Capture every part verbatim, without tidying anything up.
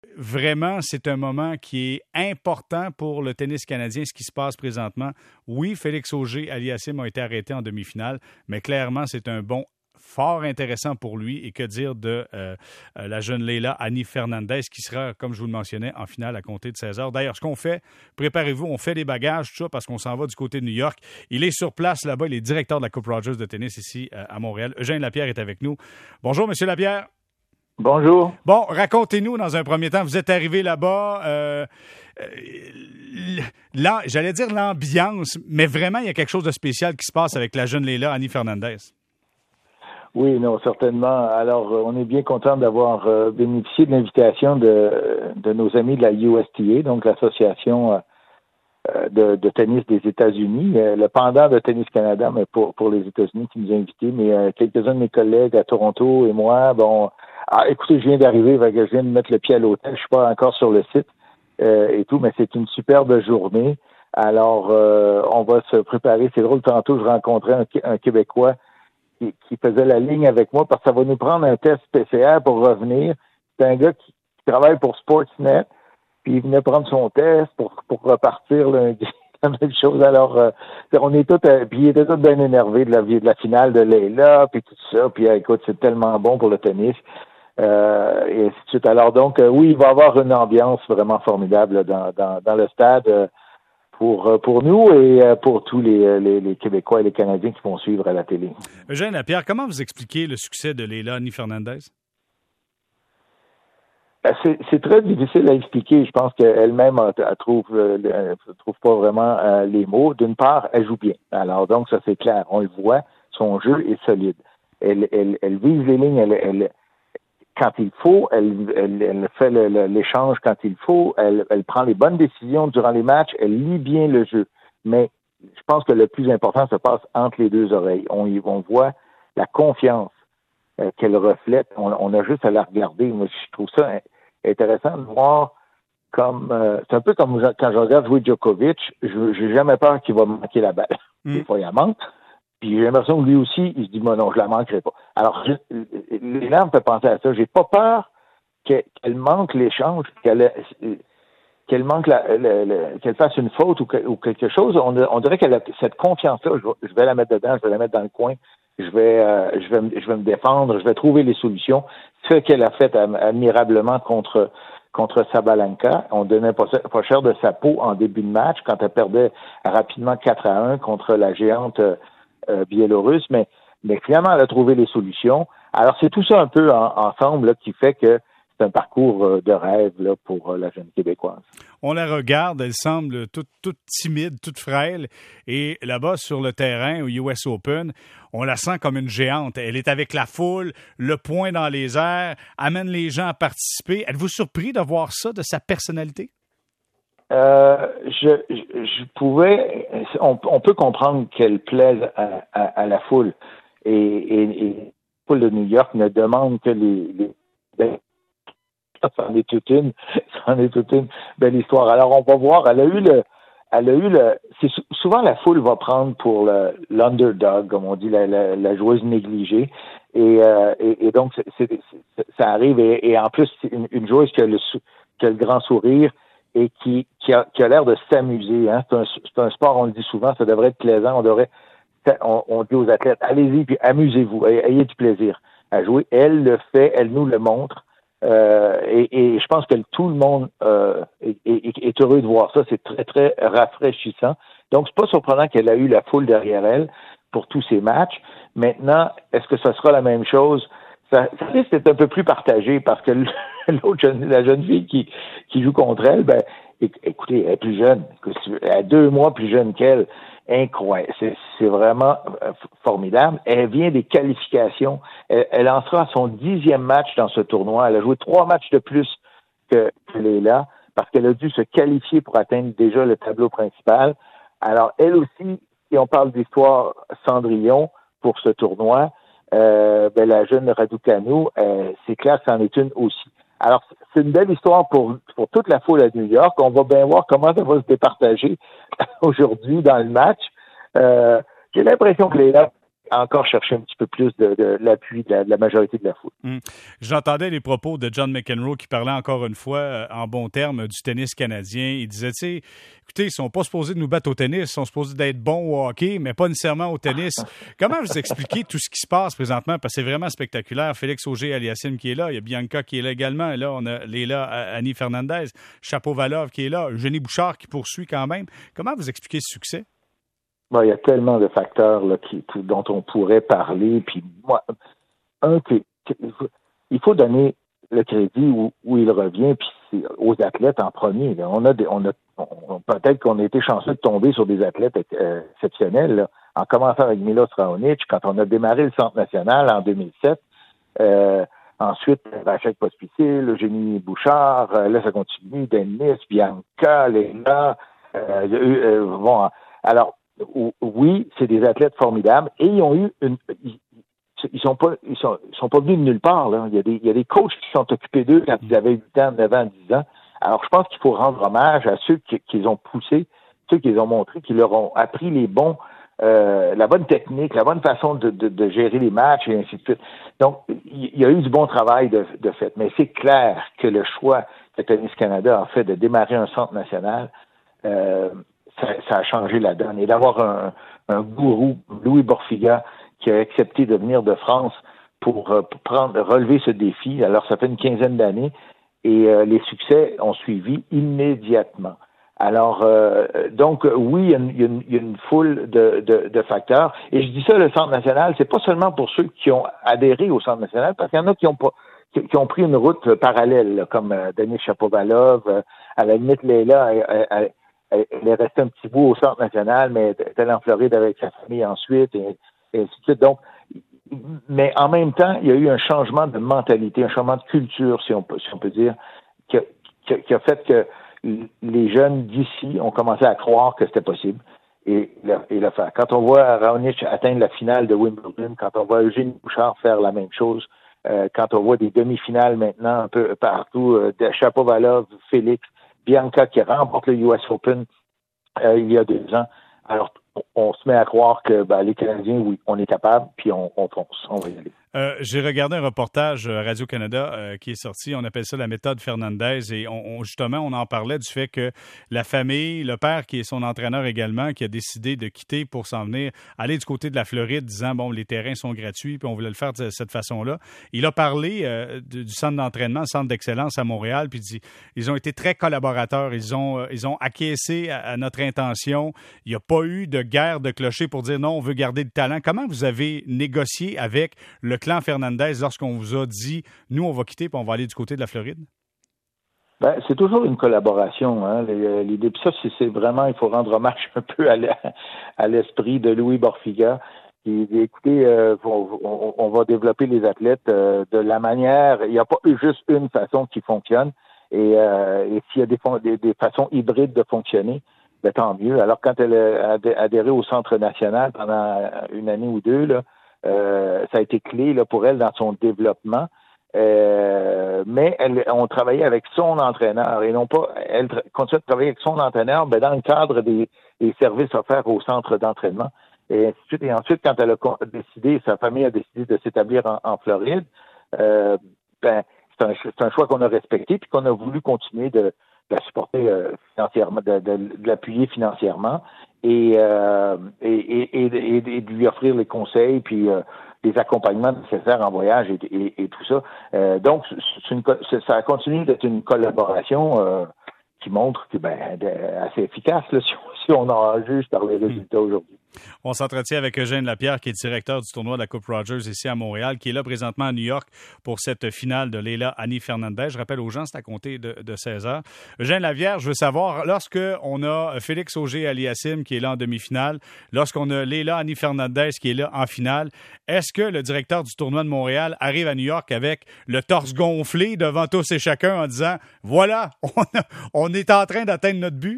Vraiment, c'est un moment qui est important pour le tennis canadien, ce qui se passe présentement. Oui, Félix Auger-Aliassime a été arrêté en demi-finale, mais clairement, c'est un bond fort intéressant pour lui. Et que dire de euh, la jeune Leylah Annie Fernandez qui sera, comme je vous le mentionnais, en finale à compter de seize heures. D'ailleurs, ce qu'on fait, préparez-vous, on fait les bagages, tout ça, parce qu'on s'en va du côté de New York. Il est sur place là-bas, il est directeur de la Coupe Rogers de tennis ici euh, à Montréal. Eugène Lapierre est avec nous. Bonjour, Monsieur Lapierre. Bonjour. Bon, racontez-nous dans un premier temps, vous êtes arrivé là-bas, euh, euh, là, j'allais dire l'ambiance, mais vraiment, il y a quelque chose de spécial qui se passe avec la jeune Leylah Annie Fernandez. Oui, non, certainement. Alors, on est bien content d'avoir euh, bénéficié de l'invitation de, de nos amis de la U S T A, donc l'association euh, de, de tennis des États-Unis, euh, le pendant de Tennis Canada, mais pour, pour les États-Unis qui nous a invités, mais euh, quelques-uns de mes collègues à Toronto et moi, bon, ah, écoutez, je viens d'arriver, je viens de mettre le pied à l'hôtel, je suis pas encore sur le site euh, et tout, mais c'est une superbe journée. Alors, euh, on va se préparer. C'est drôle, tantôt, je rencontrais un, un Québécois qui, qui faisait la ligne avec moi parce que ça va nous prendre un test P C R pour revenir. C'est un gars qui, qui travaille pour Sportsnet, puis il venait prendre son test pour, pour repartir lundi. La même chose. Alors, euh, on est tous, euh, puis il était tout bien énervé de la, de la finale de Leylah, puis tout ça. Puis euh, écoute, c'est tellement bon pour le tennis. Euh, et ainsi de suite. Alors donc, euh, oui, il va y avoir une ambiance vraiment formidable là, dans, dans, dans le stade euh, pour, pour nous et euh, pour tous les, les, les Québécois et les Canadiens qui vont suivre à la télé. Eugène Lapierre, comment vous expliquez le succès de Leylah Annie Fernandez? C'est, c'est très difficile à expliquer. Je pense qu'elle-même elle trouve, elle trouve pas vraiment euh, les mots. D'une part, elle joue bien. Alors donc, ça c'est clair. On le voit, son jeu est solide. Elle, elle, elle vise les lignes, elle, elle quand il faut, elle, elle, elle fait le, le, l'échange quand il faut, elle, elle prend les bonnes décisions durant les matchs, elle lit bien le jeu. Mais je pense que le plus important se passe entre les deux oreilles. On, on voit la confiance euh, qu'elle reflète. On, on a juste à la regarder. Moi, je trouve ça intéressant de voir comme... Euh, c'est un peu comme quand je regarde jouer Djokovic, je j'ai jamais peur qu'il va manquer la balle. Mm. Des fois, il en manque. Puis j'ai l'impression que lui aussi, il se dit, moi non, je la manquerai pas. Alors, Leylah me fait penser à ça. J'ai pas peur qu'elle, qu'elle manque l'échange, qu'elle, qu'elle manque la, la, la, qu'elle fasse une faute ou, que, ou quelque chose. On, on dirait qu'elle a cette confiance-là. Je vais, je vais la mettre dedans, je vais la mettre dans le coin. Je vais, euh, je vais, je vais me défendre, je vais trouver les solutions. Ce qu'elle a fait admirablement contre contre Sabalenka. On donnait pas, pas cher de sa peau en début de match quand elle perdait rapidement quatre à un contre la géante euh, Euh, biélorusse, mais, mais finalement, elle a trouvé les solutions. Alors, c'est tout ça un peu en, ensemble là, qui fait que c'est un parcours euh, de rêve là, pour euh, la jeune Québécoise. On la regarde, elle semble toute, toute timide, toute frêle, et là-bas, sur le terrain, au U S Open, on la sent comme une géante. Elle est avec la foule, le poing dans les airs, amène les gens à participer. Êtes-vous surpris de voir ça, de sa personnalité? Euh, je, je, je pouvais, on, on peut comprendre qu'elle plaise à, à, à la foule et, et, et la foule de New York ne demande que les, les ben, ça en est toute une, ça en est toute une belle histoire. Alors on va voir, elle a eu le, elle a eu le, c'est souvent la foule va prendre pour le, l'underdog, comme on dit, la, la, la joueuse négligée et, euh, et, et donc c'est, c'est, c'est, ça arrive et, et en plus c'est une, une joueuse qui a le, qui a le grand sourire et qui, qui, a, qui a l'air de s'amuser. Hein. C'est, un, c'est un sport, on le dit souvent, ça devrait être plaisant. On devrait, on, on dit aux athlètes, allez-y, puis amusez-vous, ayez du plaisir à jouer. Elle le fait, elle nous le montre. Euh, et, et je pense que tout le monde euh, est, est, est heureux de voir ça. C'est très, très rafraîchissant. Donc, c'est pas surprenant qu'elle a eu la foule derrière elle pour tous ces matchs. Maintenant, est-ce que ça sera la même chose? Ça, ça risque d'être un peu plus partagé parce que l'autre jeune, la jeune fille qui, qui joue contre elle, ben, écoutez, elle est plus jeune. Elle a deux mois plus jeune qu'elle. Incroyable. C'est, c'est vraiment formidable. Elle vient des qualifications. Elle, elle en sera à son dixième match dans ce tournoi. Elle a joué trois matchs de plus que, que Leylah parce qu'elle a dû se qualifier pour atteindre déjà le tableau principal. Alors, elle aussi, si on parle d'histoire Cendrillon pour ce tournoi, Euh, ben, la jeune Raducanu, euh, c'est clair que c'en est une aussi. Alors, c'est une belle histoire pour, pour toute la foule à New York. On va bien voir comment ça va se départager aujourd'hui dans le match. Euh, j'ai l'impression que Leylah encore chercher un petit peu plus de, de l'appui de la, de la majorité de la foule. Hum. J'entendais les propos de John McEnroe qui parlait encore une fois euh, en bons termes du tennis canadien. Il disait, tu sais, écoutez, ils sont pas supposés de nous battre au tennis, ils sont supposés d'être bons au hockey, mais pas nécessairement au tennis. Comment vous expliquez tout ce qui se passe présentement? Parce que c'est vraiment spectaculaire. Félix Auger-Aliassime qui est là, il y a Bianca qui est là également. Et là, on a Leila Annie Fernandez, Shapovalov qui est là, Eugénie Bouchard qui poursuit quand même. Comment vous expliquez ce succès? Bon, il y a tellement de facteurs là, qui, dont on pourrait parler. Puis moi, un, qui, qui, il faut donner le crédit où, où il revient, puis c'est aux athlètes en premier. Là. On a, des, on a on, peut-être qu'on a été chanceux de tomber sur des athlètes euh, exceptionnels. Là. En commençant avec Milos Raonic, quand on a démarré le Centre national en deux mille sept. Euh, ensuite, Rachel Pospisil, Eugénie Bouchard, euh, là ça continue, Denis, Bianca, Léna. Euh, euh, bon, alors oui, c'est des athlètes formidables et ils ont eu une. Ils, ils sont pas, ils sont, ils sont pas venus de nulle part. Là. Il y a des, il y a des coachs qui sont occupés d'eux quand ils avaient huit ans, neuf ans, dix ans. Alors, je pense qu'il faut rendre hommage à ceux qui, qui les ont poussés, ceux qui les ont montrés, qui leur ont appris les bons, euh, la bonne technique, la bonne façon de, de, de gérer les matchs et ainsi de suite. Donc, il y a eu du bon travail de, de fait. Mais c'est clair que le choix que Tennis Canada a fait de démarrer un centre national, euh, ça, ça a changé la donne. Et d'avoir un, un gourou, Louis Borfiga, qui a accepté de venir de France pour, euh, pour prendre, relever ce défi. Alors, ça fait une quinzaine d'années et euh, les succès ont suivi immédiatement. Alors, euh, donc, oui, il y, a une, il, y a une, il y a une foule de, de, de facteurs. Et je dis ça, le Centre national, c'est pas seulement pour ceux qui ont adhéré au Centre national, parce qu'il y en a qui ont pas, qui, qui ont pris une route parallèle, là, comme euh, Denis Shapovalov, euh, à la limite, Leila, elle, elle, elle, elle est restée un petit bout au Centre national, mais elle est allée en Floride avec sa famille ensuite, et, et ainsi de suite. Donc, mais en même temps, il y a eu un changement de mentalité, un changement de culture, si on peut, si on peut dire, qui a, qui a, qui a fait que les jeunes d'ici ont commencé à croire que c'était possible et, et le faire. Quand on voit Raonic atteindre la finale de Wimbledon, quand on voit Eugénie Bouchard faire la même chose, euh, quand on voit des demi-finales maintenant un peu partout, euh, de Shapovalov, Félix, Bianca qui remporte le U S Open euh, il y a deux ans, alors on se met à croire que ben, les Canadiens, oui, on est capable, puis on, on fonce, on va y aller. Euh, j'ai regardé un reportage Radio-Canada euh, qui est sorti, on appelle ça la méthode Fernandez, et on, on, justement, on en parlait du fait que la famille, le père qui est son entraîneur également, qui a décidé de quitter pour s'en venir, aller du côté de la Floride, disant, bon, les terrains sont gratuits, puis on voulait le faire de cette façon-là. Il a parlé euh, du, du centre d'entraînement, centre d'excellence à Montréal, puis dit, ils ont été très collaborateurs, ils ont, euh, ils ont acquiescé à, à notre intention, il n'y a pas eu de guerre de clocher pour dire, non, on veut garder le talent. Comment vous avez négocié avec le clan Fernandez lorsqu'on vous a dit, nous, on va quitter puis on va aller du côté de la Floride? Ben, c'est toujours une collaboration. Hein. L'idée, puis ça, c'est, c'est vraiment, il faut rendre hommage un peu à, la, à l'esprit de Louis Borfiga. Qui dit, écoutez, euh, on, on, on va développer les athlètes euh, de la manière, il n'y a pas juste une façon qui fonctionne. Et, euh, et s'il y a des, des, des façons hybrides de fonctionner, ben, tant mieux. Alors, quand elle a adhéré au Centre national pendant une année ou deux, là, Euh, ça a été clé là, pour elle dans son développement. Euh, mais elle, on travaillait avec son entraîneur et non pas, elle tra- continue de travailler avec son entraîneur ben, dans le cadre des, des services offerts au centre d'entraînement. Et ainsi de suite. Et ensuite, quand elle a décidé, sa famille a décidé de s'établir en, en Floride, euh, ben, c'est un, c'est un choix qu'on a respecté puis qu'on a voulu continuer de, de la supporter euh, financièrement, de, de, de l'appuyer financièrement. Et, euh, et, et, et, et de lui offrir les conseils puis euh, les accompagnements nécessaires en voyage et, et, et tout ça. Euh, donc, c'est une, c'est, ça continue d'être une collaboration euh, qui montre que ben assez efficace là, si, on, si on en juge par les résultats aujourd'hui. On s'entretient avec Eugène Lapierre, qui est directeur du tournoi de la Coupe Rogers ici à Montréal, qui est là présentement à New York pour cette finale de Leila Annie Fernandez. Je rappelle aux gens, c'est à compter de, de seize heures. Eugène Lapierre, je veux savoir, lorsque on a Félix Auger-Aliassime qui est là en demi-finale, lorsqu'on a Leila Annie Fernandez qui est là en finale, est-ce que le directeur du tournoi de Montréal arrive à New York avec le torse gonflé devant tous et chacun en disant « Voilà, on, a, on est en train d'atteindre notre but ».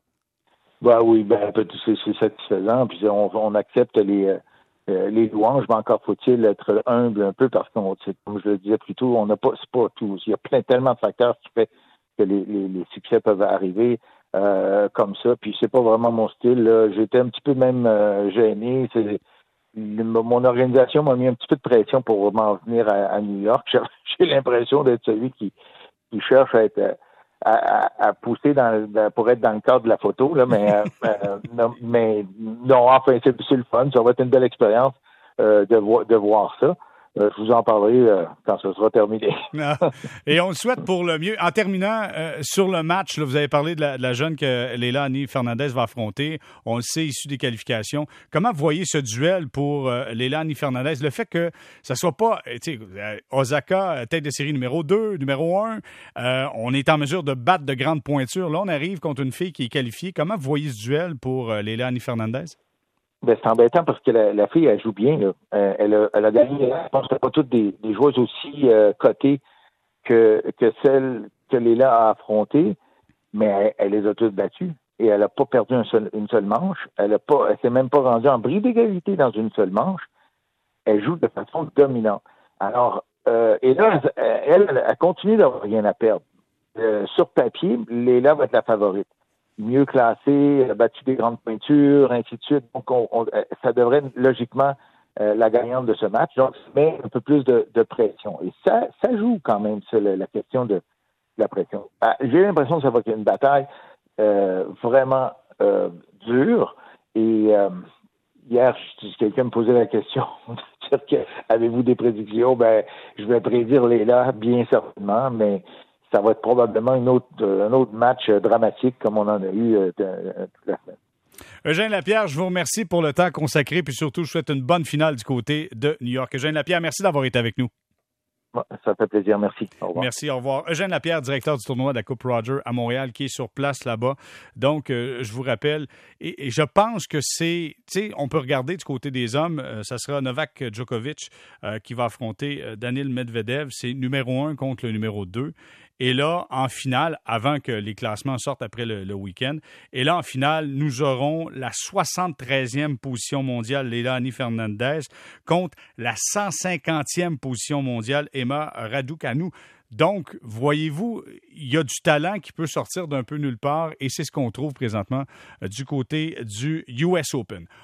Ben oui, ben c'est, c'est satisfaisant. Puis on, on accepte les euh, les louanges, mais encore faut-il être humble un peu parce qu'on, comme je le disais plus tôt, on n'a pas, c'est pas tout. Il y a plein tellement de facteurs qui fait que les, les, les succès peuvent arriver euh, comme ça. Puis c'est pas vraiment mon style. Là. J'étais un petit peu même euh, gêné. C'est, le, mon organisation m'a mis un petit peu de pression pour m'en venir à, à New York. J'ai, j'ai l'impression d'être celui qui, qui cherche à être à, à, à pousser dans, dans, pour être dans le cadre de la photo, là, mais, euh, non, mais non, enfin, c'est, c'est le fun. Ça va être une belle expérience euh, de, vo- de voir ça. Euh, je vous en parlerai euh, quand ce sera terminé. Et on le souhaite pour le mieux. En terminant, euh, sur le match, là, vous avez parlé de la, de la jeune que Leylah Annie Fernandez va affronter. On le sait, issue des qualifications. Comment vous voyez ce duel pour euh, Leylah Annie Fernandez? Le fait que ça soit pas, tu sais, Osaka, tête de série numéro deux, numéro un, euh, on est en mesure de battre de grandes pointures. Là, on arrive contre une fille qui est qualifiée. Comment vous voyez ce duel pour euh, Leylah Annie Fernandez? Ben, c'est embêtant parce que la, la fille, elle joue bien. Là. Euh, elle, a, elle a gagné, je pense que c'est pas toutes des, des joueuses aussi euh, cotées que, que celles que Leylah a affrontées, mais elle, elle les a toutes battues. Et elle n'a pas perdu un seul, une seule manche. Elle a pas, elle s'est même pas rendue en bris d'égalité dans une seule manche. Elle joue de façon dominante. Alors, euh, et là, elle, elle, elle continue d'avoir rien à perdre. Euh, sur papier, Leylah va être la favorite. Mieux classée, elle a battu des grandes pointures, ainsi de suite. Donc, on, on, ça devrait être logiquement euh, la gagnante de ce match. Donc, ça met un peu plus de, de pression. Et ça, ça joue quand même sur la, la question de, de la pression. Ah, j'ai l'impression que ça va être une bataille euh, vraiment euh, dure. Et euh, hier, quelqu'un me posait la question de dire que avez-vous des prédictions? Ben, je vais prédire Leylah, bien certainement, mais ça va être probablement une autre, un autre match dramatique comme on en a eu euh, toute la semaine. Eugène Lapierre, je vous remercie pour le temps consacré, puis surtout, je souhaite une bonne finale du côté de New York. Eugène Lapierre, merci d'avoir été avec nous. Ça fait plaisir, merci. Au revoir. Merci, au revoir. Eugène Lapierre, directeur du tournoi de la Coupe Roger à Montréal, qui est sur place là-bas. Donc, euh, je vous rappelle, et, et je pense que c'est, tu sais, on peut regarder du côté des hommes, euh, ça sera Novak Djokovic euh, qui va affronter euh, Daniil Medvedev. C'est numéro un contre le numéro deux. Et là, en finale, avant que les classements sortent après le, le week-end, et là, en finale, nous aurons la soixante-treizième position mondiale, Leylah Annie Fernandez, contre la cent cinquantième position mondiale, Emma Raducanu. Donc, voyez-vous, il y a du talent qui peut sortir d'un peu nulle part, et c'est ce qu'on trouve présentement du côté du U S Open.